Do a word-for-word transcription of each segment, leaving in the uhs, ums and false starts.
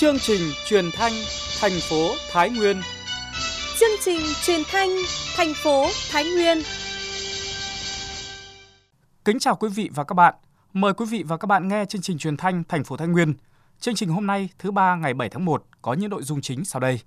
Chương trình truyền thanh thành phố Thái Nguyên. Chương trình truyền thanh thành phố Thái Nguyên. Kính chào quý vị và các bạn. Mời quý vị và các bạn nghe chương trình truyền thanh thành phố Thái Nguyên. Chương trình hôm nay thứ ba ngày bảy tháng một có những nội dung chính sau đây.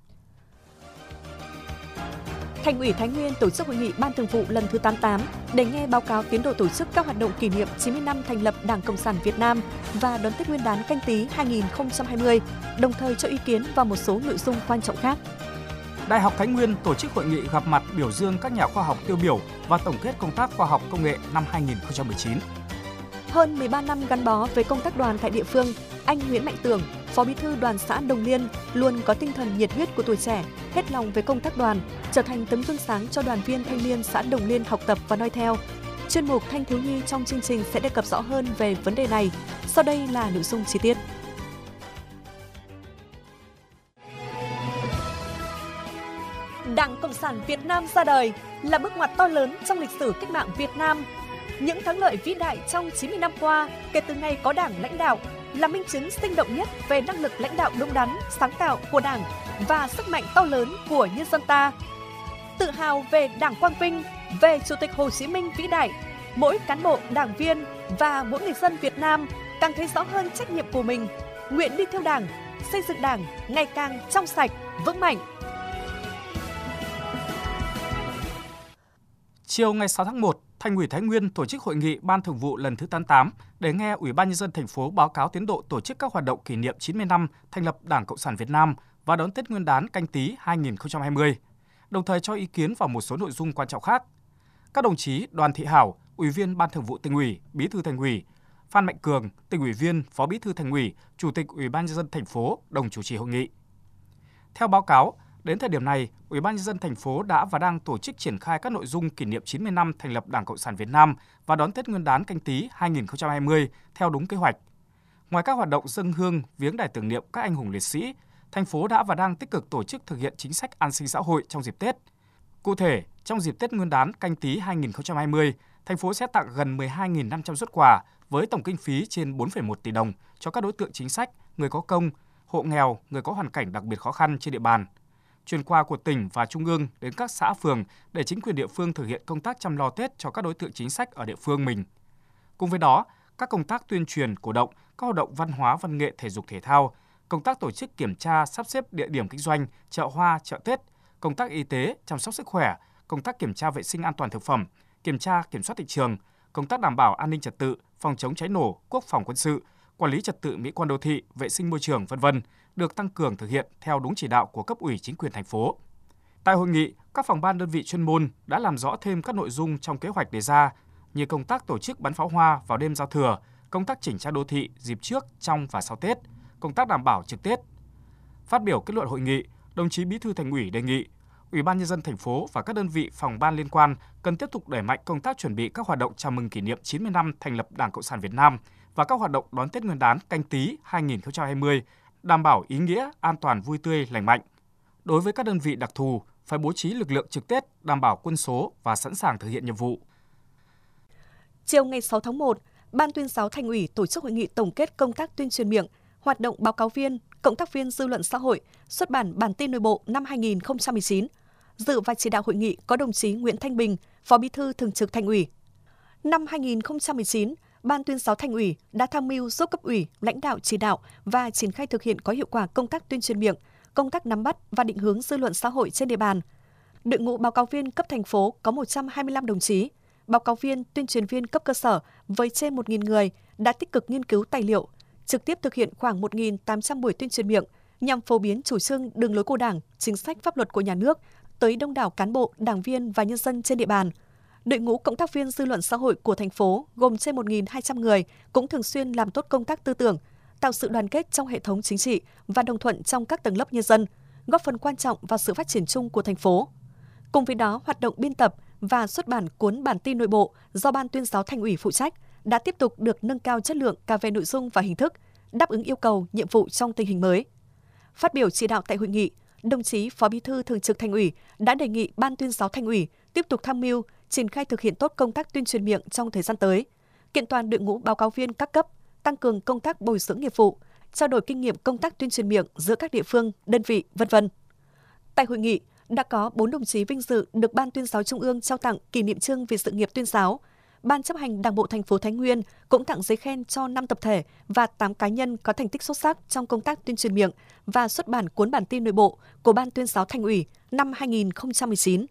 Thành ủy Thái Nguyên tổ chức hội nghị Ban Thường vụ lần thứ tám mươi tám để nghe báo cáo tiến độ tổ chức các hoạt động kỷ niệm chín mươi năm thành lập Đảng Cộng sản Việt Nam và đón Tết Nguyên đán Canh Tý hai không hai không, đồng thời cho ý kiến vào một số nội dung quan trọng khác. Đại học Thái Nguyên tổ chức hội nghị gặp mặt biểu dương các nhà khoa học tiêu biểu và tổng kết công tác khoa học công nghệ năm hai không một chín. Hơn mười ba năm gắn bó với công tác đoàn tại địa phương, anh Nguyễn Mạnh Tường, Phó Bí thư Đoàn xã Đồng Liên luôn có tinh thần nhiệt huyết của tuổi trẻ, hết lòng với công tác đoàn, trở thành tấm gương sáng cho đoàn viên thanh niên xã Đồng Liên học tập và noi theo. Chuyên mục Thanh thiếu nhi trong chương trình sẽ đề cập rõ hơn về vấn đề này. Sau đây là nội dung chi tiết. Đảng Cộng sản Việt Nam ra đời là bước ngoặt to lớn trong lịch sử cách mạng Việt Nam. Những thắng lợi vĩ đại trong chín mươi năm qua kể từ ngày có Đảng lãnh đạo là minh chứng sinh động nhất về năng lực lãnh đạo đúng đắn, sáng tạo của Đảng và sức mạnh to lớn của nhân dân ta. Tự hào về Đảng quang vinh, về Chủ tịch Hồ Chí Minh vĩ đại, mỗi cán bộ, đảng viên và mỗi người dân Việt Nam càng thấy rõ hơn trách nhiệm của mình, nguyện đi theo Đảng, xây dựng Đảng ngày càng trong sạch, vững mạnh. Chiều ngày sáu tháng một, Thành ủy Thái Nguyên tổ chức hội nghị Ban Thường vụ lần thứ tám mươi tám để nghe Ủy ban Nhân dân thành phố báo cáo tiến độ tổ chức các hoạt động kỷ niệm chín mươi năm thành lập Đảng Cộng sản Việt Nam và đón Tết Nguyên đán Canh Tý hai không hai không, đồng thời cho ý kiến vào một số nội dung quan trọng khác. Các đồng chí Đoàn Thị Hảo, Ủy viên Ban Thường vụ Tỉnh ủy, Bí thư Thành ủy, Phan Mạnh Cường, Tỉnh ủy viên, Phó Bí thư Thành ủy, Chủ tịch Ủy ban Nhân dân thành phố đồng chủ trì hội nghị. Theo báo cáo, đến thời điểm này, Ủy ban Nhân dân thành phố đã và đang tổ chức triển khai các nội dung kỷ niệm chín mươi năm thành lập Đảng Cộng sản Việt Nam và đón Tết Nguyên đán Canh Tý hai không hai không theo đúng kế hoạch. Ngoài các hoạt động dâng hương, viếng đài tưởng niệm các anh hùng liệt sĩ, thành phố đã và đang tích cực tổ chức thực hiện chính sách an sinh xã hội trong dịp Tết. Cụ thể, trong dịp Tết Nguyên đán Canh Tý hai không hai không, thành phố sẽ tặng gần mười hai nghìn năm trăm suất quà với tổng kinh phí trên bốn phẩy một tỷ đồng cho các đối tượng chính sách, người có công, hộ nghèo, người có hoàn cảnh đặc biệt khó khăn trên địa bàn. Chuyển quà của tỉnh và trung ương đến các xã phường để chính quyền địa phương thực hiện công tác chăm lo Tết cho các đối tượng chính sách ở địa phương mình. Cùng với đó, các công tác tuyên truyền, cổ động, các hoạt động văn hóa, văn nghệ, thể dục thể thao, công tác tổ chức kiểm tra, sắp xếp địa điểm kinh doanh, chợ hoa, chợ Tết, công tác y tế, chăm sóc sức khỏe, công tác kiểm tra vệ sinh an toàn thực phẩm, kiểm tra, kiểm soát thị trường, công tác đảm bảo an ninh trật tự, phòng chống cháy nổ, quốc phòng quân sự, quản lý trật tự mỹ quan đô thị, vệ sinh môi trường, vân vân được tăng cường thực hiện theo đúng chỉ đạo của cấp ủy chính quyền thành phố. Tại hội nghị, các phòng ban đơn vị chuyên môn đã làm rõ thêm các nội dung trong kế hoạch đề ra như công tác tổ chức bắn pháo hoa vào đêm giao thừa, công tác chỉnh trang đô thị dịp trước, trong và sau Tết, công tác đảm bảo trực Tết. Phát biểu kết luận hội nghị, đồng chí Bí thư Thành ủy đề nghị Ủy ban Nhân dân thành phố và các đơn vị phòng ban liên quan cần tiếp tục đẩy mạnh công tác chuẩn bị các hoạt động chào mừng kỷ niệm chín mươi năm thành lập Đảng Cộng sản Việt Nam và các hoạt động đón Tết Nguyên đán Canh Tý hai không hai không, đảm bảo ý nghĩa, an toàn, vui tươi, lành mạnh. Đối với các đơn vị đặc thù, phải bố trí lực lượng trực Tết, đảm bảo quân số và sẵn sàng thực hiện nhiệm vụ. Chiều ngày sáu tháng một, Ban tuyên giáo Thành ủy tổ chức hội nghị tổng kết công tác tuyên truyền miệng, hoạt động báo cáo viên, cộng tác viên dư luận xã hội, xuất bản bản tin nội bộ năm hai không một chín. Dự và chỉ đạo hội nghị có đồng chí Nguyễn Thanh Bình, Phó Bí thư Thường trực Thành ủy. Năm hai không một chín, Ban tuyên giáo Thành ủy đã tham mưu giúp cấp ủy, lãnh đạo chỉ đạo và triển khai thực hiện có hiệu quả công tác tuyên truyền miệng, công tác nắm bắt và định hướng dư luận xã hội trên địa bàn. Đội ngũ báo cáo viên cấp thành phố có một trăm hai mươi lăm đồng chí, báo cáo viên, tuyên truyền viên cấp cơ sở với trên một nghìn người đã tích cực nghiên cứu tài liệu, trực tiếp thực hiện khoảng một nghìn tám trăm buổi tuyên truyền miệng nhằm phổ biến chủ trương, đường lối của Đảng, chính sách pháp luật của nhà nước tới đông đảo cán bộ, đảng viên và nhân dân trên địa bàn. Đội ngũ cộng tác viên dư luận xã hội của thành phố gồm trên một nghìn hai trăm người cũng thường xuyên làm tốt công tác tư tưởng, tạo sự đoàn kết trong hệ thống chính trị và đồng thuận trong các tầng lớp nhân dân, góp phần quan trọng vào sự phát triển chung của thành phố. Cùng với đó, hoạt động biên tập và xuất bản cuốn bản tin nội bộ do Ban tuyên giáo Thành ủy phụ trách đã tiếp tục được nâng cao chất lượng cả về nội dung và hình thức, đáp ứng yêu cầu, nhiệm vụ trong tình hình mới. Phát biểu chỉ đạo tại hội nghị, đồng chí Phó Bí thư Thường trực Thành ủy đã đề nghị Ban tuyên giáo Thành ủy tiếp tục tham mưu, triển khai thực hiện tốt công tác tuyên truyền miệng trong thời gian tới, kiện toàn đội ngũ báo cáo viên các cấp, tăng cường công tác bồi dưỡng nghiệp vụ, trao đổi kinh nghiệm công tác tuyên truyền miệng giữa các địa phương, đơn vị, vân vân. Tại hội nghị, đã có bốn đồng chí vinh dự được Ban Tuyên giáo Trung ương trao tặng kỷ niệm chương vì sự nghiệp tuyên giáo. Ban chấp hành Đảng bộ thành phố Thái Nguyên cũng tặng giấy khen cho năm tập thể và tám cá nhân có thành tích xuất sắc trong công tác tuyên truyền miệng và xuất bản cuốn bản tin nội bộ của Ban Tuyên giáo Thành ủy năm hai nghìn không trăm mười chín.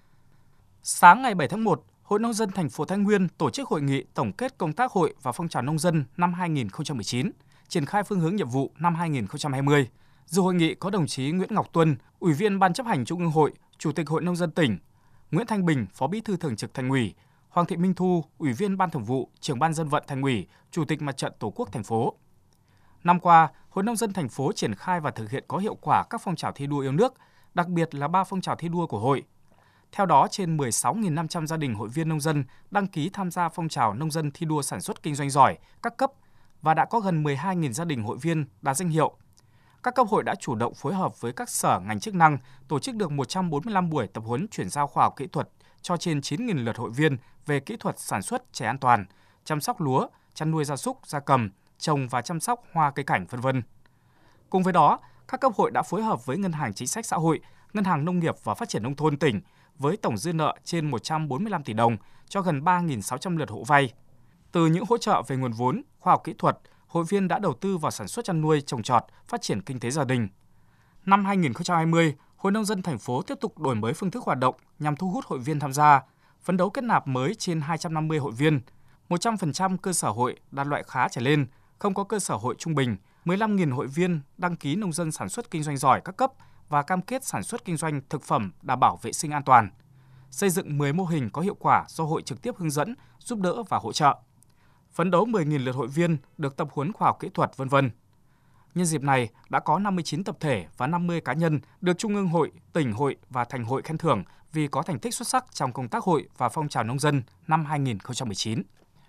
Sáng ngày bảy tháng một, Hội Nông dân thành phố Thái Nguyên tổ chức hội nghị tổng kết công tác hội và phong trào nông dân năm hai nghìn không trăm mười chín, triển khai phương hướng nhiệm vụ năm hai nghìn không trăm hai mươi. Dự hội nghị có đồng chí Nguyễn Ngọc Tuân, Ủy viên Ban chấp hành Trung ương Hội, Chủ tịch Hội Nông dân tỉnh, Nguyễn Thanh Bình, Phó Bí thư Thường trực Thành ủy, Hoàng Thị Minh Thu, Ủy viên Ban Thường vụ, Trưởng Ban Dân vận Thành ủy, Chủ tịch Mặt trận Tổ quốc thành phố. Năm qua, Hội Nông dân thành phố triển khai và thực hiện có hiệu quả các phong trào thi đua yêu nước, đặc biệt là ba phong trào thi đua của hội. Theo đó, trên mười sáu nghìn năm trăm gia đình hội viên nông dân đăng ký tham gia phong trào nông dân thi đua sản xuất kinh doanh giỏi các cấp và đã có gần mười hai nghìn gia đình hội viên đạt danh hiệu. Các cấp hội đã chủ động phối hợp với các sở ngành chức năng tổ chức được một trăm bốn mươi lăm buổi tập huấn chuyển giao khoa học kỹ thuật cho trên chín nghìn lượt hội viên về kỹ thuật sản xuất chè an toàn, chăm sóc lúa, chăn nuôi gia súc, gia cầm, trồng và chăm sóc hoa cây cảnh, vân vân. Cùng với đó, các cấp hội đã phối hợp với Ngân hàng Chính sách Xã hội, Ngân hàng Nông nghiệp và Phát triển Nông thôn tỉnh với tổng dư nợ trên một trăm bốn mươi lăm tỷ đồng cho gần ba nghìn sáu trăm lượt hộ vay. Từ những hỗ trợ về nguồn vốn, khoa học kỹ thuật, hội viên đã đầu tư vào sản xuất chăn nuôi, trồng trọt, phát triển kinh tế gia đình. Năm hai nghìn không trăm hai mươi, Hội Nông dân thành phố tiếp tục đổi mới phương thức hoạt động nhằm thu hút hội viên tham gia, phấn đấu kết nạp mới trên hai trăm năm mươi hội viên, một trăm phần trăm cơ sở hội đạt loại khá trở lên, không có cơ sở hội trung bình, mười lăm nghìn hội viên đăng ký nông dân sản xuất kinh doanh giỏi các cấp và cam kết sản xuất kinh doanh thực phẩm đảm bảo vệ sinh an toàn. Xây dựng mười mô hình có hiệu quả do hội trực tiếp hướng dẫn, giúp đỡ và hỗ trợ. Phấn đấu mười nghìn lượt hội viên được tập huấn khoa học kỹ thuật, vân vân. Nhân dịp này, đã có năm mươi chín tập thể và năm mươi cá nhân được Trung ương hội, tỉnh hội và thành hội khen thưởng vì có thành tích xuất sắc trong công tác hội và phong trào nông dân năm hai nghìn không trăm mười chín.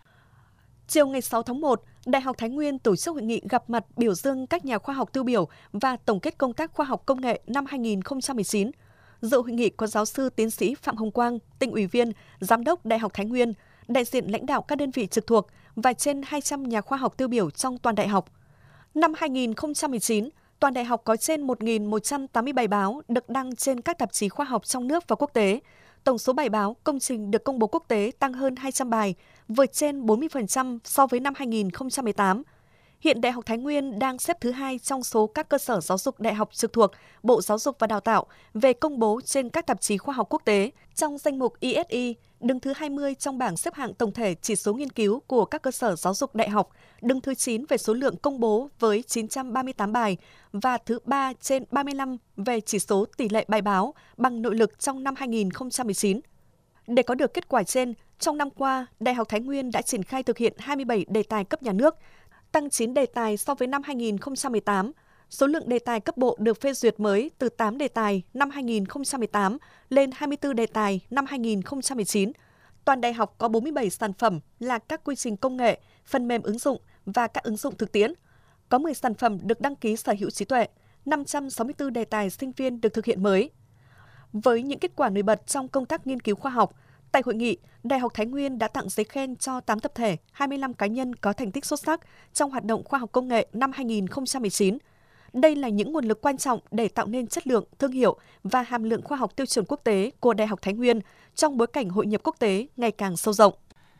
Chiều ngày sáu tháng một, Đại học Thái Nguyên tổ chức hội nghị gặp mặt biểu dương các nhà khoa học tiêu biểu và tổng kết công tác khoa học công nghệ năm hai nghìn không trăm mười chín. Dự hội nghị có giáo sư tiến sĩ Phạm Hồng Quang, Tỉnh ủy viên, Giám đốc Đại học Thái Nguyên, đại diện lãnh đạo các đơn vị trực thuộc và trên hai trăm nhà khoa học tiêu biểu trong toàn đại học. Năm hai nghìn không trăm mười chín, toàn đại học có trên một nghìn một trăm tám mươi bài báo được đăng trên các tạp chí khoa học trong nước và quốc tế. Tổng số bài báo, công trình được công bố quốc tế tăng hơn hai trăm bài, vượt trên bốn mươi phần trăm so với năm hai nghìn không trăm mười tám. Hiện Đại học Thái Nguyên đang xếp thứ hai trong số các cơ sở giáo dục đại học trực thuộc Bộ Giáo dục và Đào tạo về công bố trên các tạp chí khoa học quốc tế. Trong danh mục E S I, đứng thứ hai mươi trong bảng xếp hạng tổng thể chỉ số nghiên cứu của các cơ sở giáo dục đại học, đứng thứ chín về số lượng công bố với chín trăm ba mươi tám bài và thứ ba trên ba mươi lăm về chỉ số tỷ lệ bài báo bằng nội lực trong năm hai nghìn không trăm mười chín. Để có được kết quả trên, trong năm qua, Đại học Thái Nguyên đã triển khai thực hiện hai mươi bảy đề tài cấp nhà nước, tăng chín đề tài so với năm hai nghìn không trăm mười tám. Số lượng đề tài cấp bộ được phê duyệt mới từ tám đề tài năm hai nghìn không trăm mười tám lên hai mươi tư đề tài năm hai nghìn không trăm mười chín. Toàn đại học có bốn mươi bảy sản phẩm là các quy trình công nghệ, phần mềm ứng dụng và các ứng dụng thực tiễn. Có mười sản phẩm được đăng ký sở hữu trí tuệ, năm trăm sáu mươi tư đề tài sinh viên được thực hiện mới. Với những kết quả nổi bật trong công tác nghiên cứu khoa học, tại hội nghị, Đại học Thái Nguyên đã tặng giấy khen cho tám tập thể, hai mươi lăm cá nhân có thành tích xuất sắc trong hoạt động khoa học công nghệ năm hai nghìn không trăm mười chín. Đây là những nguồn lực quan trọng để tạo nên chất lượng, thương hiệu và hàm lượng khoa học tiêu chuẩn quốc tế của Đại học Thái Nguyên trong bối cảnh hội nhập quốc tế ngày càng sâu rộng.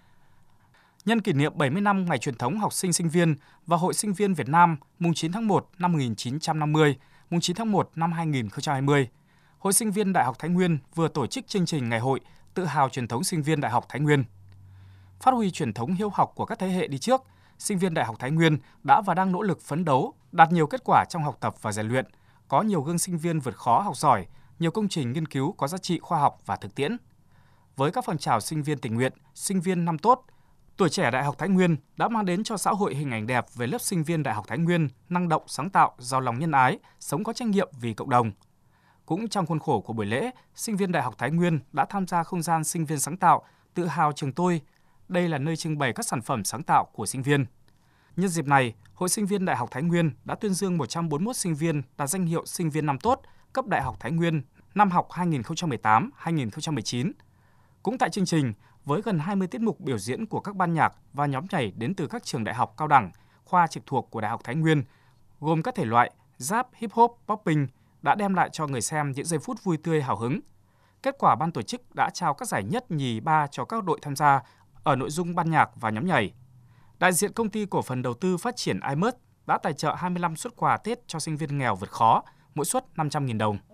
Nhân kỷ niệm bảy mươi năm ngày truyền thống học sinh sinh viên và Hội Sinh viên Việt Nam mùng chín tháng một năm một nghìn chín trăm năm mươi, mùng chín tháng một năm hai nghìn không trăm hai mươi, Hội Sinh viên Đại học Thái Nguyên vừa tổ chức chương trình ngày hội tự hào truyền thống sinh viên Đại học Thái Nguyên. Phát huy truyền thống hiếu học của các thế hệ đi trước, sinh viên Đại học Thái Nguyên đã và đang nỗ lực phấn đấu, đạt nhiều kết quả trong học tập và rèn luyện, có nhiều gương sinh viên vượt khó học giỏi, nhiều công trình nghiên cứu có giá trị khoa học và thực tiễn. Với các phong trào sinh viên tình nguyện, sinh viên năm tốt, tuổi trẻ Đại học Thái Nguyên đã mang đến cho xã hội hình ảnh đẹp về lớp sinh viên Đại học Thái Nguyên năng động, sáng tạo, giàu lòng nhân ái, sống có trách nhiệm vì cộng đồng. Cũng trong khuôn khổ của buổi lễ, sinh viên Đại học Thái Nguyên đã tham gia không gian sinh viên sáng tạo, tự hào trường tôi. Đây là nơi trưng bày các sản phẩm sáng tạo của sinh viên. Nhân dịp này, Hội Sinh viên Đại học Thái Nguyên đã tuyên dương một trăm bốn mươi mốt sinh viên đạt danh hiệu sinh viên năm tốt cấp Đại học Thái Nguyên năm học hai nghìn không trăm mười tám hai nghìn không trăm mười chín. Cũng tại chương trình, với gần hai mươi tiết mục biểu diễn của các ban nhạc và nhóm nhảy đến từ các trường đại học cao đẳng, khoa trực thuộc của Đại học Thái Nguyên, gồm các thể loại rap, hip hop, popping đã đem lại cho người xem những giây phút vui tươi hào hứng. Kết quả ban tổ chức đã trao các giải nhất, nhì, ba cho các đội tham gia ở nội dung ban nhạc và nhóm nhảy. Đại diện công ty cổ phần đầu tư phát triển i mớt đã tài trợ hai mươi lăm suất quà Tết cho sinh viên nghèo vượt khó, mỗi suất năm trăm nghìn đồng.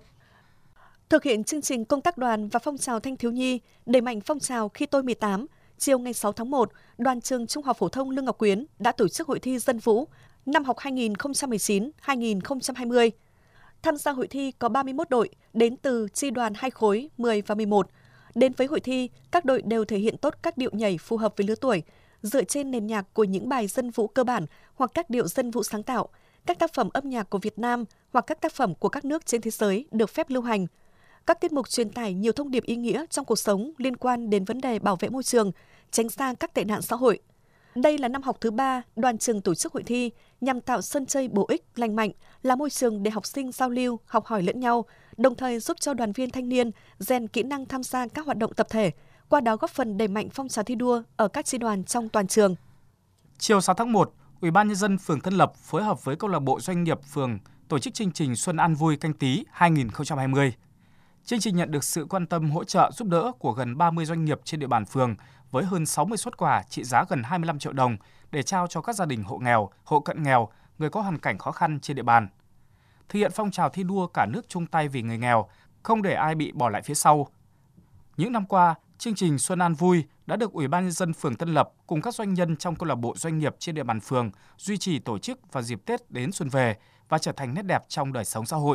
Thực hiện chương trình công tác đoàn và phong trào thanh thiếu nhi, đẩy mạnh phong trào Khi tôi mười tám, chiều ngày sáu tháng một, Đoàn trường Trung học phổ thông Lương Ngọc Quyến đã tổ chức hội thi dân vũ năm học hai nghìn không trăm mười chín hai nghìn không trăm hai mươi. Tham gia hội thi có ba mươi mốt đội đến từ chi đoàn hai khối mười và mười một. Đến với hội thi, các đội đều thể hiện tốt các điệu nhảy phù hợp với lứa tuổi, dựa trên nền nhạc của những bài dân vũ cơ bản hoặc các điệu dân vũ sáng tạo, các tác phẩm âm nhạc của Việt Nam hoặc các tác phẩm của các nước trên thế giới được phép lưu hành. Các tiết mục truyền tải nhiều thông điệp ý nghĩa trong cuộc sống liên quan đến vấn đề bảo vệ môi trường, tránh xa các tệ nạn xã hội. Đây là năm học thứ ba, đoàn trường tổ chức hội thi nhằm tạo sân chơi bổ ích, lành mạnh, là môi trường để học sinh giao lưu, học hỏi lẫn nhau, đồng thời giúp cho đoàn viên thanh niên rèn kỹ năng tham gia các hoạt động tập thể, qua đó góp phần đẩy mạnh phong trào thi đua ở các chi đoàn trong toàn trường. Chiều sáu tháng một, Ủy ban nhân dân phường Tân Lập phối hợp với câu lạc bộ doanh nghiệp phường tổ chức chương trình Xuân An Vui Canh Tý hai nghìn không trăm hai mươi. Chương trình nhận được sự quan tâm hỗ trợ giúp đỡ của gần ba mươi doanh nghiệp trên địa bàn phường với hơn sáu mươi suất quà trị giá gần hai mươi lăm triệu đồng để trao cho các gia đình hộ nghèo, hộ cận nghèo, người có hoàn cảnh khó khăn trên địa bàn. Thực hiện phong trào thi đua cả nước chung tay vì người nghèo, không để ai bị bỏ lại phía sau. Những năm qua, chương trình Xuân An Vui đã được Ủy ban nhân dân phường Tân Lập cùng các doanh nhân trong câu lạc bộ doanh nghiệp trên địa bàn phường duy trì tổ chức vào dịp Tết đến xuân về và trở thành nét đẹp trong đời sống xã hội.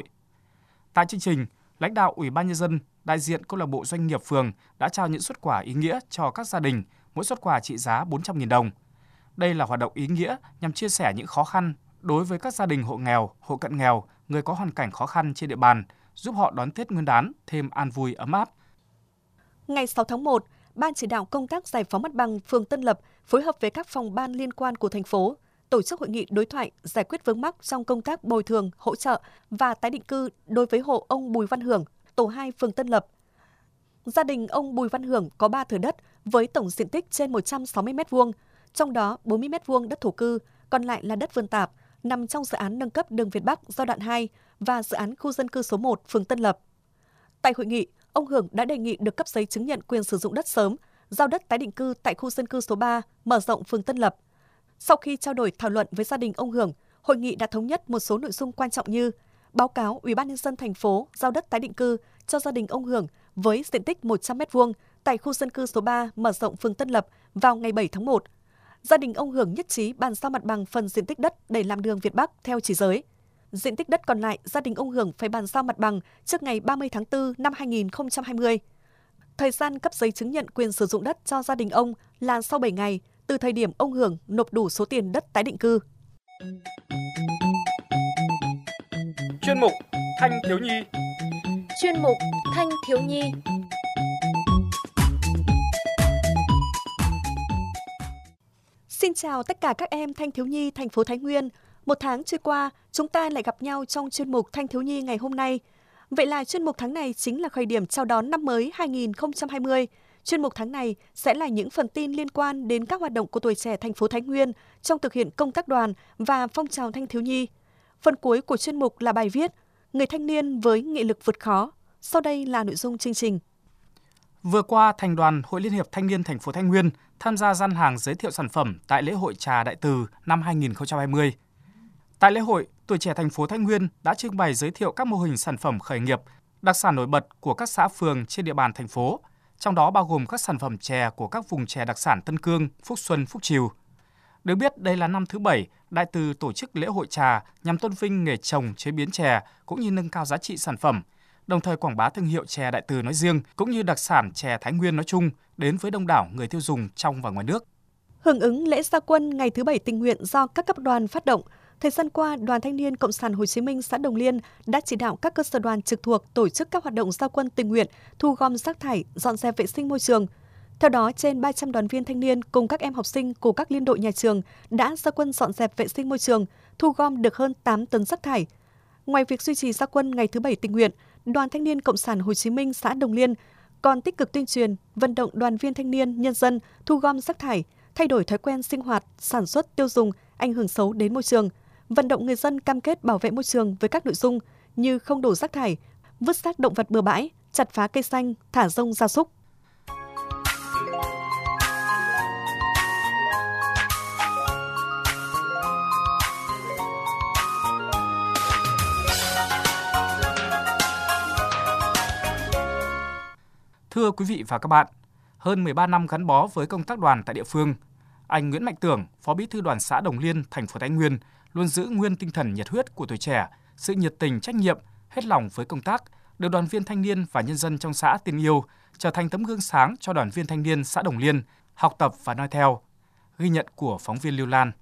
Tại chương trình, lãnh đạo Ủy ban nhân dân, đại diện câu lạc bộ doanh nghiệp phường đã trao những suất quà ý nghĩa cho các gia đình, mỗi suất quà trị giá bốn trăm nghìn đồng. Đây là hoạt động ý nghĩa nhằm chia sẻ những khó khăn đối với các gia đình hộ nghèo, hộ cận nghèo, người có hoàn cảnh khó khăn trên địa bàn, giúp họ đón Tết Nguyên đán thêm an vui ấm áp. Ngày sáu tháng một, Ban chỉ đạo công tác giải phóng mặt bằng phường Tân Lập phối hợp với các phòng ban liên quan của thành phố tổ chức hội nghị đối thoại giải quyết vướng mắc trong công tác bồi thường, hỗ trợ và tái định cư đối với hộ ông Bùi Văn Hưởng, tổ hai phường Tân Lập. Gia đình ông Bùi Văn Hưởng có ba thửa đất với tổng diện tích trên một trăm sáu mươi mét vuông, trong đó bốn mươi mét vuông đất thổ cư, còn lại là đất vườn tạp, nằm trong dự án nâng cấp đường Việt Bắc giai đoạn hai và dự án khu dân cư số một phường Tân Lập. Tại hội nghị, ông Hưởng đã đề nghị được cấp giấy chứng nhận quyền sử dụng đất sớm, giao đất tái định cư tại khu dân cư số ba, mở rộng phường Tân Lập. Sau khi trao đổi thảo luận với gia đình ông Hưởng, hội nghị đã thống nhất một số nội dung quan trọng như báo cáo Ủy ban nhân dân thành phố giao đất tái định cư cho gia đình ông Hưởng với diện tích một trăm mét vuông tại khu dân cư số ba, mở rộng phường Tân Lập vào ngày bảy tháng một. Gia đình ông Hưởng nhất trí bàn giao mặt bằng phần diện tích đất để làm đường Việt Bắc theo chỉ giới. Diện tích đất còn lại, gia đình ông Hưởng phải bàn giao mặt bằng trước ngày ba mươi tháng tư năm hai nghìn không trăm hai mươi. Thời gian cấp giấy chứng nhận quyền sử dụng đất cho gia đình ông là sau bảy ngày, từ thời điểm ông Hưởng nộp đủ số tiền đất tái định cư. Chuyên mục Thanh thiếu nhi. Chuyên mục Thanh thiếu nhi. Xin chào tất cả các em thanh thiếu nhi thành phố Thái Nguyên. Một tháng trôi qua, chúng ta lại gặp nhau trong chuyên mục Thanh thiếu nhi ngày hôm nay. Vậy là chuyên mục tháng này chính là khởi điểm chào đón năm mới hai nghìn không trăm hai mươi. Chuyên mục tháng này sẽ là những phần tin liên quan đến các hoạt động của tuổi trẻ thành phố Thái Nguyên trong thực hiện công tác đoàn và phong trào thanh thiếu nhi. Phần cuối của chuyên mục là bài viết Người thanh niên với nghị lực vượt khó. Sau đây là nội dung chương trình. Vừa qua, Thành đoàn Hội Liên hiệp Thanh niên thành phố Thái Nguyên tham gia gian hàng giới thiệu sản phẩm tại lễ hội Trà Đại Từ năm hai nghìn không trăm hai mươi. Tại lễ hội, tuổi trẻ thành phố Thái Nguyên đã trưng bày giới thiệu các mô hình sản phẩm khởi nghiệp, đặc sản nổi bật của các xã phường trên địa bàn thành phố, trong đó bao gồm các sản phẩm chè của các vùng chè đặc sản Tân Cương, Phúc Xuân, Phúc Trìu. Được biết, đây là năm thứ bảy Đại Từ tổ chức lễ hội trà nhằm tôn vinh nghề trồng, chế biến chè cũng như nâng cao giá trị sản phẩm, đồng thời quảng bá thương hiệu chè Đại Từ nói riêng cũng như đặc sản chè Thái Nguyên nói chung đến với đông đảo người tiêu dùng trong và ngoài nước. Hưởng ứng lễ ra quân ngày thứ bảy tình nguyện do các cấp đoàn phát động, thời gian qua, Đoàn Thanh niên Cộng sản Hồ Chí Minh xã Đồng Liên đã chỉ đạo các cơ sở đoàn trực thuộc tổ chức các hoạt động ra quân tình nguyện, thu gom rác thải, dọn dẹp vệ sinh môi trường. Theo đó, trên ba trăm đoàn viên thanh niên cùng các em học sinh của các liên đội nhà trường đã ra quân dọn dẹp vệ sinh môi trường, thu gom được hơn tám tấn rác thải. Ngoài việc duy trì ra quân ngày thứ bảy tình nguyện, Đoàn Thanh niên Cộng sản Hồ Chí Minh xã Đồng Liên còn tích cực tuyên truyền, vận động đoàn viên thanh niên, nhân dân thu gom rác thải, thay đổi thói quen sinh hoạt, sản xuất, tiêu dùng, ảnh hưởng xấu đến môi trường, vận động người dân cam kết bảo vệ môi trường với các nội dung như không đổ rác thải, vứt xác động vật bừa bãi, chặt phá cây xanh, thả rông gia súc. Thưa quý vị và các bạn, hơn mười ba năm gắn bó với công tác đoàn tại địa phương, anh Nguyễn Mạnh Tưởng, Phó Bí thư Đoàn xã Đồng Liên, thành phố Thái Nguyên, luôn giữ nguyên tinh thần nhiệt huyết của tuổi trẻ, sự nhiệt tình, trách nhiệm, hết lòng với công tác, được đoàn viên thanh niên và nhân dân trong xã tin yêu, trở thành tấm gương sáng cho đoàn viên thanh niên xã Đồng Liên học tập và noi theo. Ghi nhận của phóng viên Lưu Lan.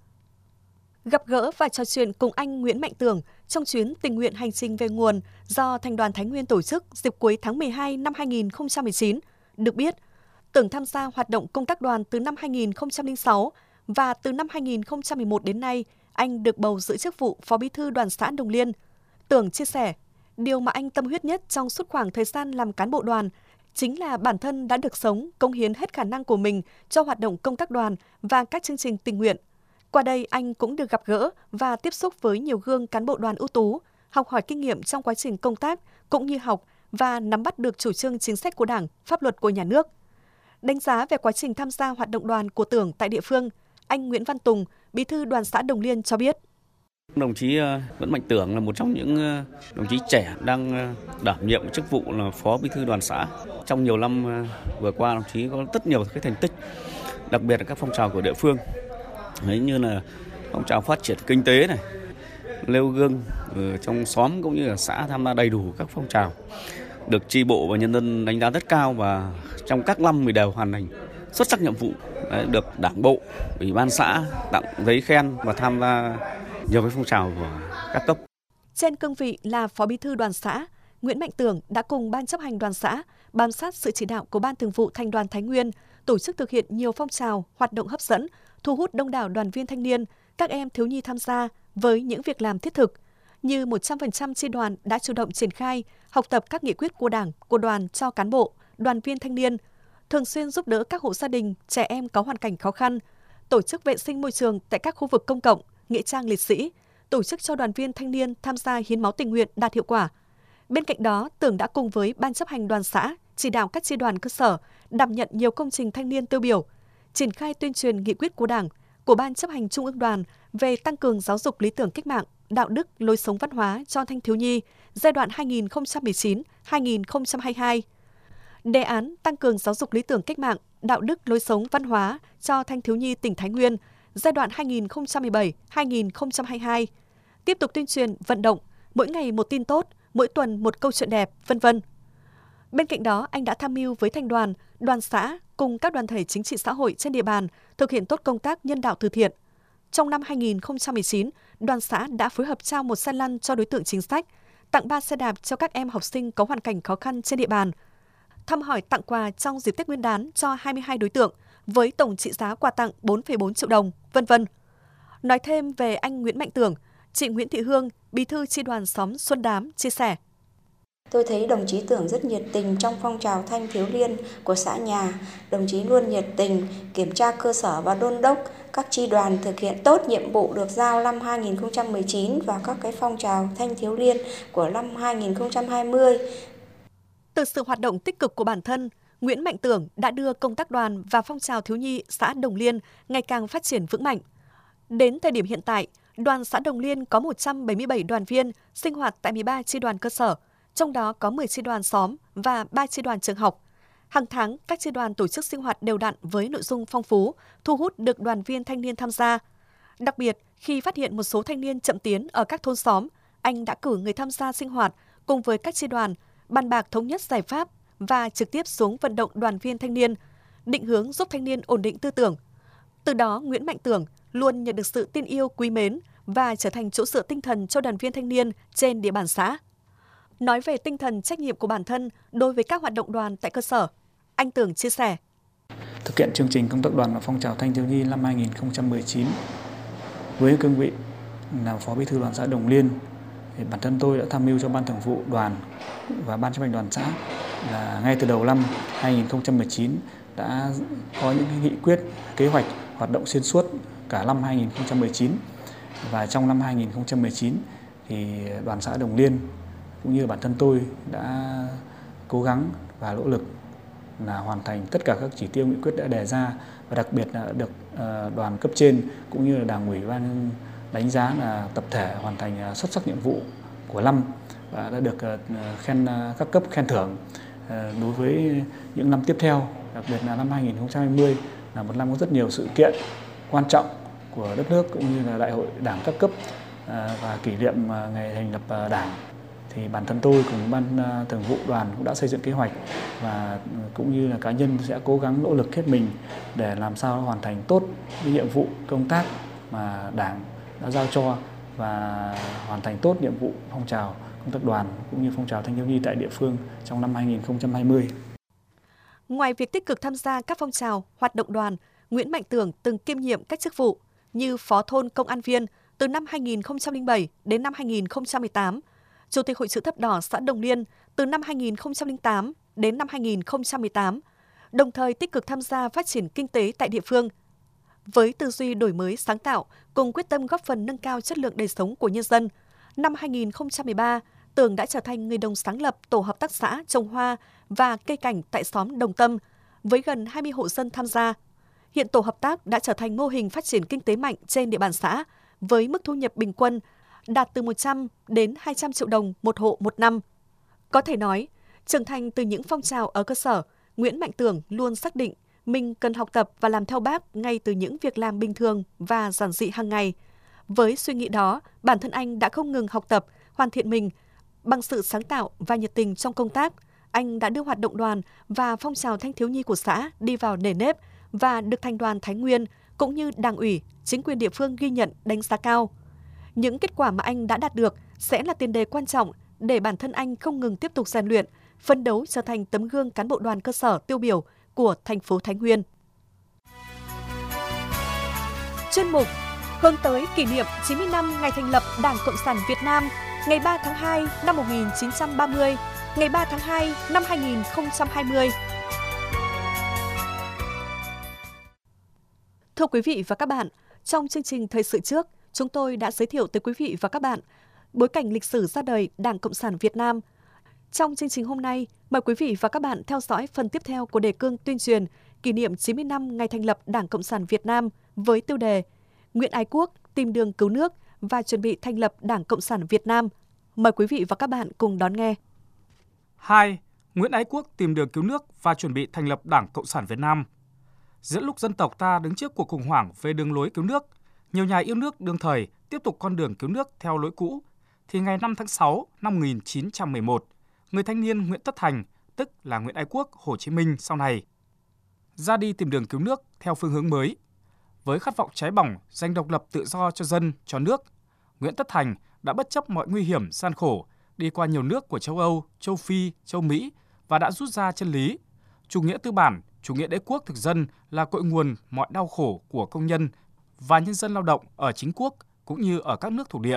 Gặp gỡ và trò chuyện cùng anh Nguyễn Mạnh Tưởng trong chuyến tình nguyện hành trình về nguồn do Thành đoàn Thái Nguyên tổ chức dịp cuối tháng mười hai năm hai nghìn không trăm mười chín. Được biết, Tưởng tham gia hoạt động công tác đoàn từ năm hai nghìn không trăm lẻ sáu và từ năm hai nghìn không trăm mười một đến nay, anh được bầu giữ chức vụ Phó Bí thư Đoàn xã Đồng Liên. Tưởng chia sẻ, điều mà anh tâm huyết nhất trong suốt khoảng thời gian làm cán bộ đoàn chính là bản thân đã được sống, cống hiến hết khả năng của mình cho hoạt động công tác đoàn và các chương trình tình nguyện. Qua đây, anh cũng được gặp gỡ và tiếp xúc với nhiều gương cán bộ đoàn ưu tú, học hỏi kinh nghiệm trong quá trình công tác, cũng như học và nắm bắt được chủ trương chính sách của Đảng, pháp luật của nhà nước. Đánh giá về quá trình tham gia hoạt động đoàn của Tưởng tại địa phương, anh Nguyễn Văn Tùng, Bí thư Đoàn xã Đồng Liên cho biết. Đồng chí Nguyễn Mạnh Tưởng là một trong những đồng chí trẻ đang đảm nhiệm chức vụ là Phó Bí thư Đoàn xã. Trong nhiều năm vừa qua, đồng chí có rất nhiều cái thành tích, đặc biệt là các phong trào của địa phương. Đấy, như là phong trào phát triển kinh tế này, nêu gương ở trong xóm cũng như là xã tham gia đầy đủ các phong trào, được chi bộ và nhân dân đánh giá rất cao, và trong các năm thì đều hoàn thành xuất sắc nhiệm vụ. Đấy, được Đảng bộ, Ủy ban xã tặng giấy khen và tham gia nhiều cái phong trào của các cấp. Trên cương vị là Phó Bí thư Đoàn xã, Nguyễn Mạnh Tưởng đã cùng Ban chấp hành Đoàn xã bám sát sự chỉ đạo của Ban Thường vụ Thành đoàn Thái Nguyên, tổ chức thực hiện nhiều phong trào, hoạt động hấp dẫn, thu hút đông đảo đoàn viên thanh niên, các em thiếu nhi tham gia với những việc làm thiết thực, như một trăm phần trăm chi đoàn đã chủ động triển khai, học tập các nghị quyết của Đảng, của đoàn cho cán bộ, đoàn viên thanh niên, thường xuyên giúp đỡ các hộ gia đình, trẻ em có hoàn cảnh khó khăn, tổ chức vệ sinh môi trường tại các khu vực công cộng, nghĩa trang liệt sĩ, tổ chức cho đoàn viên thanh niên tham gia hiến máu tình nguyện đạt hiệu quả. Bên cạnh đó, Tưởng đã cùng với Ban chấp hành Đoàn xã chỉ đạo các chi đoàn cơ sở đảm nhận nhiều công trình thanh niên tiêu biểu, triển khai tuyên truyền nghị quyết của Đảng, của Ban chấp hành Trung ương Đoàn về tăng cường giáo dục lý tưởng cách mạng, đạo đức, lối sống văn hóa cho thanh thiếu nhi giai đoạn hai nghìn không trăm mười chín đến hai nghìn không trăm hai mươi hai. Đề án tăng cường giáo dục lý tưởng cách mạng, đạo đức, lối sống văn hóa cho thanh thiếu nhi tỉnh Thái Nguyên giai đoạn hai nghìn không trăm mười bảy đến hai nghìn không trăm hai mươi hai. Tiếp tục tuyên truyền, vận động, mỗi ngày một tin tốt, mỗi tuần một câu chuyện đẹp, vân vân. Bên cạnh đó, anh đã tham mưu với Thành đoàn, Đoàn xã cùng các đoàn thể chính trị xã hội trên địa bàn thực hiện tốt công tác nhân đạo từ thiện. Trong năm hai nghìn không trăm mười chín, Đoàn xã đã phối hợp trao một xe lăn cho đối tượng chính sách, tặng ba xe đạp cho các em học sinh có hoàn cảnh khó khăn trên địa bàn, thăm hỏi tặng quà trong dịp Tết Nguyên đán cho hai mươi hai đối tượng với tổng trị giá quà tặng bốn phẩy bốn triệu đồng, vân vân. Nói thêm về anh Nguyễn Mạnh Tưởng, chị Nguyễn Thị Hương, Bí thư chi đoàn xóm Xuân Đám chia sẻ. Tôi thấy đồng chí Tưởng rất nhiệt tình trong phong trào thanh thiếu niên của xã nhà. Đồng chí luôn nhiệt tình kiểm tra cơ sở và đôn đốc các chi đoàn thực hiện tốt nhiệm vụ được giao năm hai nghìn không trăm mười chín và các cái phong trào thanh thiếu niên của năm hai nghìn không trăm hai mươi. Từ sự hoạt động tích cực của bản thân, Nguyễn Mạnh Tưởng đã đưa công tác đoàn và phong trào thiếu nhi xã Đồng Liên ngày càng phát triển vững mạnh. Đến thời điểm hiện tại, Đoàn xã Đồng Liên có một trăm bảy mươi bảy đoàn viên sinh hoạt tại mười ba chi đoàn cơ sở, trong đó có mười chi đoàn xóm và ba chi đoàn trường học. Hàng tháng, các chi đoàn tổ chức sinh hoạt đều đặn với nội dung phong phú, thu hút được đoàn viên thanh niên tham gia. Đặc biệt, khi phát hiện một số thanh niên chậm tiến ở các thôn xóm, anh đã cử người tham gia sinh hoạt cùng với các chi đoàn, bàn bạc thống nhất giải pháp và trực tiếp xuống vận động đoàn viên thanh niên, định hướng giúp thanh niên ổn định tư tưởng. Từ đó, Nguyễn Mạnh Tưởng luôn nhận được sự tin yêu quý mến và trở thành chỗ dựa tinh thần cho đoàn viên thanh niên trên địa bàn xã. Nói về tinh thần trách nhiệm của bản thân đối với các hoạt động đoàn tại cơ sở, anh Tưởng chia sẻ. Thực hiện chương trình công tác đoàn và phong trào thanh thiếu nhi năm hai nghìn không trăm mười chín với cương vị là Phó Bí thư Đoàn xã Đồng Liên, thì bản thân tôi đã tham mưu cho Ban Thường vụ Đoàn và Ban chấp hành Đoàn xã là ngay từ đầu năm hai nghìn không trăm mười chín đã có những nghị quyết, kế hoạch hoạt động xuyên suốt cả năm hai nghìn không trăm mười chín Và trong năm hai nghìn không trăm mười chín thì đoàn xã Đồng Liên cũng như bản thân tôi đã cố gắng và nỗ lực là hoàn thành tất cả các chỉ tiêu nghị quyết đã đề ra, và đặc biệt là được đoàn cấp trên cũng như là Đảng ủy ban đánh giá là tập thể hoàn thành xuất sắc nhiệm vụ của năm và đã được khen các cấp khen thưởng đối với những năm tiếp theo. Đặc biệt là năm hai nghìn không trăm hai mươi là một năm có rất nhiều sự kiện quan trọng của đất nước cũng như là đại hội đảng các cấp và kỷ niệm ngày thành lập đảng. Thì bản thân tôi cùng ban thường vụ đoàn cũng đã xây dựng kế hoạch và cũng như là cá nhân sẽ cố gắng nỗ lực hết mình để làm sao hoàn thành tốt cái nhiệm vụ công tác mà Đảng đã giao cho và hoàn thành tốt nhiệm vụ phong trào công tác đoàn cũng như phong trào thanh thiếu nhi tại địa phương trong năm hai nghìn không trăm hai mươi. Ngoài việc tích cực tham gia các phong trào, hoạt động đoàn, Nguyễn Mạnh Tưởng từng kiêm nhiệm các chức vụ như Phó thôn Công an viên từ năm hai nghìn không trăm lẻ bảy đến năm hai nghìn không trăm mười tám, Chủ tịch Hội chữ thập đỏ xã Đồng Liên từ năm hai nghìn không trăm lẻ tám đến năm hai nghìn không trăm mười tám, đồng thời tích cực tham gia phát triển kinh tế tại địa phương. Với tư duy đổi mới sáng tạo cùng quyết tâm góp phần nâng cao chất lượng đời sống của nhân dân, năm hai nghìn không trăm mười ba, Tưởng đã trở thành người đồng sáng lập tổ hợp tác xã trồng hoa và cây cảnh tại xóm Đồng Tâm với gần hai mươi hộ dân tham gia. Hiện tổ hợp tác đã trở thành mô hình phát triển kinh tế mạnh trên địa bàn xã với mức thu nhập bình quân đạt từ một trăm đến hai trăm triệu đồng một hộ một năm. Có thể nói, trưởng thành từ những phong trào ở cơ sở, Nguyễn Mạnh Tưởng luôn xác định mình cần học tập và làm theo Bác ngay từ những việc làm bình thường và giản dị hàng ngày. Với suy nghĩ đó, bản thân anh đã không ngừng học tập, hoàn thiện mình. Bằng sự sáng tạo và nhiệt tình trong công tác, anh đã đưa hoạt động đoàn và phong trào thanh thiếu nhi của xã đi vào nề nếp và được Thành đoàn Thái Nguyên cũng như Đảng ủy, chính quyền địa phương ghi nhận, đánh giá cao. Những kết quả mà anh đã đạt được sẽ là tiền đề quan trọng để bản thân anh không ngừng tiếp tục rèn luyện, phấn đấu trở thành tấm gương cán bộ đoàn cơ sở tiêu biểu của thành phố Thái Nguyên. Chuyên mục hướng tới kỷ niệm chín mươi năm ngày thành lập Đảng Cộng sản Việt Nam, ngày ba tháng hai năm một nghìn chín trăm ba mươi, ngày ba tháng hai năm hai nghìn không trăm hai mươi. Thưa quý vị và các bạn, trong chương trình thời sự trước, chúng tôi đã giới thiệu tới quý vị và các bạn bối cảnh lịch sử ra đời Đảng Cộng sản Việt Nam. Trong chương trình hôm nay, mời quý vị và các bạn theo dõi phần tiếp theo của đề cương tuyên truyền kỷ niệm chín mươi năm ngày thành lập Đảng Cộng sản Việt Nam với tiêu đề Nguyễn Ái Quốc tìm đường cứu nước và chuẩn bị thành lập Đảng Cộng sản Việt Nam. Mời quý vị và các bạn cùng đón nghe. hai. Nguyễn Ái Quốc tìm đường cứu nước và chuẩn bị thành lập Đảng Cộng sản Việt Nam. Giữa lúc dân tộc ta đứng trước cuộc khủng hoảng về đường lối cứu nước, nhiều nhà yêu nước đương thời tiếp tục con đường cứu nước theo lối cũ, thì ngày năm tháng sáu năm một nghìn chín trăm mười một, người thanh niên Nguyễn Tất Thành, tức là Nguyễn Ái Quốc, Hồ Chí Minh sau này, ra đi tìm đường cứu nước theo phương hướng mới. Với khát vọng cháy bỏng giành độc lập tự do cho dân, cho nước, Nguyễn Tất Thành đã bất chấp mọi nguy hiểm, gian khổ, đi qua nhiều nước của châu Âu, châu Phi, châu Mỹ và đã rút ra chân lý chủ nghĩa tư bản, chủ nghĩa đế quốc thực dân là cội nguồn mọi đau khổ của công nhân và nhân dân lao động ở chính quốc cũng như ở các nước thuộc địa.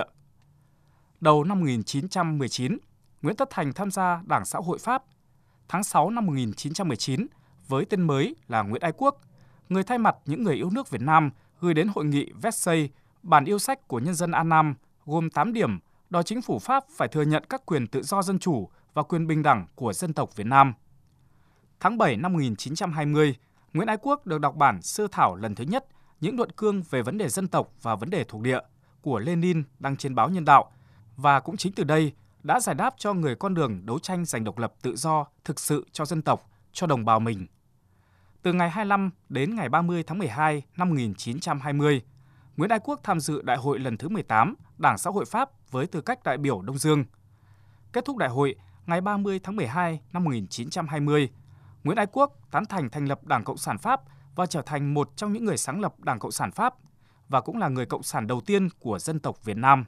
Đầu năm một nghìn chín trăm mười chín, Nguyễn Tất Thành tham gia Đảng Xã hội Pháp. Tháng sáu năm một nghìn chín trăm mười chín, với tên mới là Nguyễn Ái Quốc, người thay mặt những người yêu nước Việt Nam gửi đến hội nghị Versailles bản yêu sách của nhân dân An Nam gồm tám điểm đòi chính phủ Pháp phải thừa nhận các quyền tự do dân chủ và quyền bình đẳng của dân tộc Việt Nam. Tháng bảy năm một nghìn chín trăm hai mươi, Nguyễn Ái Quốc được đọc bản sơ thảo lần thứ nhất những luận cương về vấn đề dân tộc và vấn đề thuộc địa của Lenin đăng trên báo Nhân đạo, và cũng chính từ đây đã giải đáp cho người con đường đấu tranh giành độc lập tự do thực sự cho dân tộc, cho đồng bào mình. Từ ngày hai mươi lăm đến ngày ba mươi tháng mười hai năm một nghìn chín trăm hai mươi, Nguyễn Ái Quốc tham dự đại hội lần thứ mười tám Đảng Xã hội Pháp với tư cách đại biểu Đông Dương. Kết thúc đại hội, ngày ba mươi tháng mười hai năm một nghìn chín trăm hai mươi, Nguyễn Ái Quốc tán thành thành lập Đảng Cộng sản Pháp và trở thành một trong những người sáng lập Đảng Cộng sản Pháp và cũng là người cộng sản đầu tiên của dân tộc Việt Nam.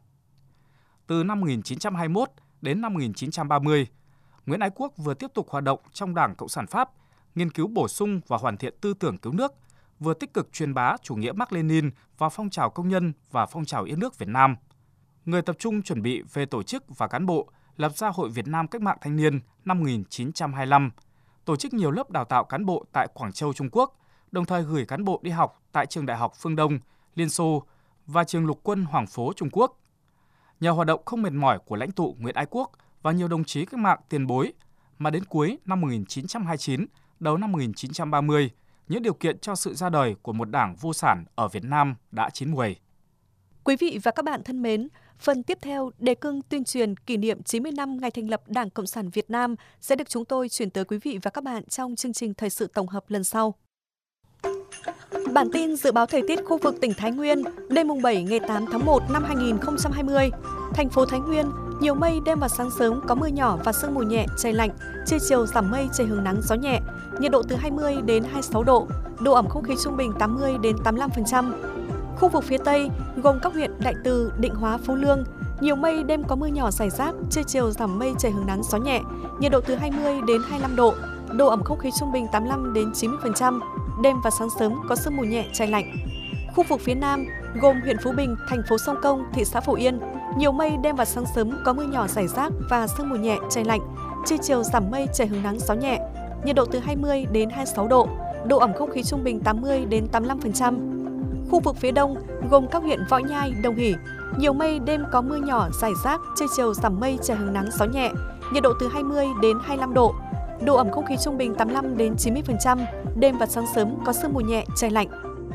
Từ năm một nghìn chín trăm hai mươi mốt đến năm một nghìn chín trăm ba mươi, Nguyễn Ái Quốc vừa tiếp tục hoạt động trong Đảng Cộng sản Pháp, nghiên cứu bổ sung và hoàn thiện tư tưởng cứu nước, vừa tích cực truyền bá chủ nghĩa Mác Lênin và phong trào công nhân và phong trào yêu nước Việt Nam. Người tập trung chuẩn bị về tổ chức và cán bộ, lập ra Hội Việt Nam Cách mạng Thanh niên năm một nghìn chín trăm hai mươi lăm, tổ chức nhiều lớp đào tạo cán bộ tại Quảng Châu, Trung Quốc, đồng thời gửi cán bộ đi học tại Trường Đại học Phương Đông, Liên Xô và trường lục quân Hoàng Phố Trung Quốc. Nhờ hoạt động không mệt mỏi của lãnh tụ Nguyễn Ái Quốc và nhiều đồng chí cách mạng tiền bối, mà đến cuối năm một nghìn chín trăm hai mươi chín, đầu năm một nghìn chín trăm ba mươi, những điều kiện cho sự ra đời của một đảng vô sản ở Việt Nam đã chín muồi. Quý vị và các bạn thân mến, phần tiếp theo đề cương tuyên truyền kỷ niệm chín mươi năm ngày thành lập Đảng Cộng sản Việt Nam sẽ được chúng tôi chuyển tới quý vị và các bạn trong chương trình thời sự tổng hợp lần sau. Bản tin dự báo thời tiết khu vực tỉnh Thái Nguyên, đêm mùng bảy ngày tám tháng một năm hai nghìn không trăm hai mươi. Thành phố Thái Nguyên, nhiều mây, đêm và sáng sớm có mưa nhỏ và sương mù nhẹ, trời lạnh, trưa chiều giảm mây, trời hứng nắng, gió nhẹ, nhiệt độ từ hai mươi đến hai mươi sáu độ, độ ẩm không khí trung bình tám mươi đến tám mươi lăm phần trăm. Khu vực phía Tây, gồm các huyện Đại Từ, Định Hóa, Phú Lương, nhiều mây, đêm có mưa nhỏ rải rác, trưa chiều giảm mây, trời hứng nắng, gió nhẹ, nhiệt độ từ hai mươi đến hai mươi lăm độ, độ ẩm không khí trung bình tám mươi lăm đến chín mươi phần trăm, đêm và sáng sớm có sương mù nhẹ, trời lạnh. Khu vực phía Nam, gồm huyện Phú Bình, thành phố Sông Công, thị xã Phổ Yên, nhiều mây, đêm và sáng sớm có mưa nhỏ rải rác và sương mù nhẹ, trời lạnh, trưa chiều giảm mây, trời hứng nắng, gió nhẹ, nhiệt độ từ hai mươi đến hai mươi sáu độ, độ ẩm không khí trung bình tám mươi đến tám mươi lăm phần trăm. Khu vực phía Đông, gồm các huyện Võ Nhai, Đồng Hỷ, nhiều mây, đêm có mưa nhỏ rải rác, trưa chiều giảm mây, trời hứng nắng, gió nhẹ, nhiệt độ từ hai mươi đến hai mươi lăm độ, độ ẩm không khí trung bình tám mươi lăm đến chín mươi phần trăm, đêm và sáng sớm có sương mù nhẹ, trời lạnh.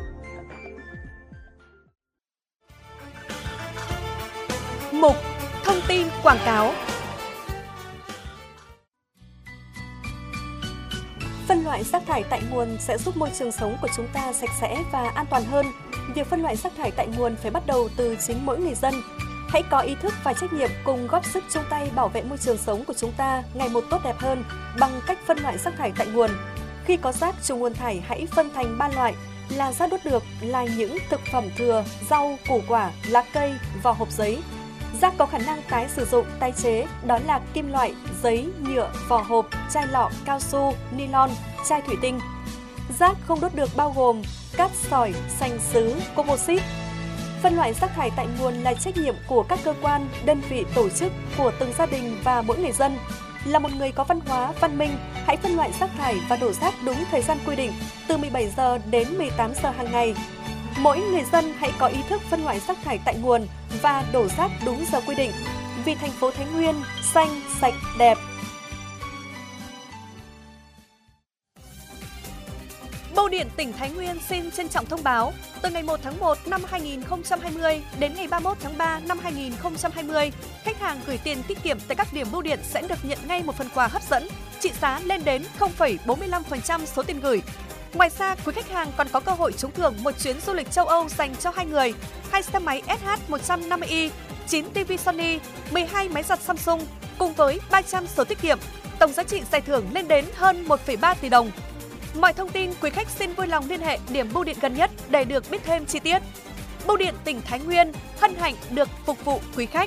Mục thông tin quảng cáo. Phân loại rác thải tại nguồn sẽ giúp môi trường sống của chúng ta sạch sẽ và an toàn hơn. Việc phân loại rác thải tại nguồn phải bắt đầu từ chính mỗi người dân. Hãy có ý thức và trách nhiệm cùng góp sức chung tay bảo vệ môi trường sống của chúng ta ngày một tốt đẹp hơn bằng cách phân loại rác thải tại nguồn. Khi có rác trùng nguồn thải, hãy phân thành ba loại là rác đốt được, là những thực phẩm thừa, rau, củ quả, lá cây, vỏ hộp giấy. Rác có khả năng tái sử dụng, tái chế, đó là kim loại, giấy, nhựa, vỏ hộp, chai lọ, cao su, nylon, chai thủy tinh. Rác không đốt được bao gồm cát sỏi, sành sứ, composite. Phân loại rác thải tại nguồn là trách nhiệm của các cơ quan, đơn vị, tổ chức, của từng gia đình và mỗi người dân. Là một người có văn hóa, văn minh, hãy phân loại rác thải và đổ rác đúng thời gian quy định, từ mười bảy giờ đến mười tám giờ hàng ngày. Mỗi người dân hãy có ý thức phân loại rác thải tại nguồn và đổ rác đúng giờ quy định, vì thành phố Thái Nguyên xanh, sạch, đẹp. Bưu điện tỉnh Thái Nguyên xin trân trọng thông báo, từ ngày một tháng một năm hai nghìn không trăm hai mươi đến ngày ba mươi mốt tháng ba năm hai nghìn không trăm hai mươi, khách hàng gửi tiền tiết kiệm tại các điểm bưu điện sẽ được nhận ngay một phần quà hấp dẫn, trị giá lên đến không phẩy bốn mươi lăm phần trăm số tiền gửi. Ngoài ra, quý khách hàng còn có cơ hội trúng thưởng một chuyến du lịch châu Âu dành cho hai người, hai xe máy ét hát một trăm năm mươi i, chín ti vi Sony, mười hai máy giặt Samsung, cùng với ba trăm sổ tiết kiệm. Tổng giá trị giải thưởng lên đến hơn một phẩy ba tỷ đồng. Mọi thông tin, quý khách xin vui lòng liên hệ điểm bưu điện gần nhất để được biết thêm chi tiết. Bưu điện tỉnh Thái Nguyên hân hạnh được phục vụ quý khách.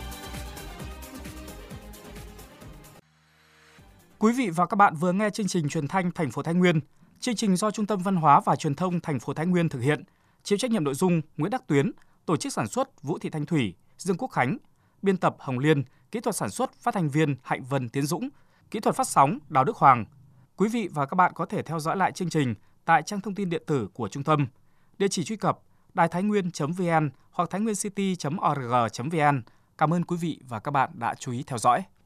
Quý vị và các bạn vừa nghe chương trình truyền thanh thành phố Thái Nguyên. Chương trình do Trung tâm Văn hóa và Truyền thông thành phố Thái Nguyên thực hiện, chịu trách nhiệm nội dung Nguyễn Đắc Tuyến, tổ chức sản xuất Vũ Thị Thanh Thủy, Dương Quốc Khánh, biên tập Hồng Liên, kỹ thuật sản xuất phát thanh viên Hạnh Vân Tiến Dũng, kỹ thuật phát sóng Đào Đức Hoàng. Quý vị và các bạn có thể theo dõi lại chương trình tại trang thông tin điện tử của trung tâm. Địa chỉ truy cập đài thái nguyên chấm vn hoặc thái nguyên city chấm org chấm vn. Cảm ơn quý vị và các bạn đã chú ý theo dõi.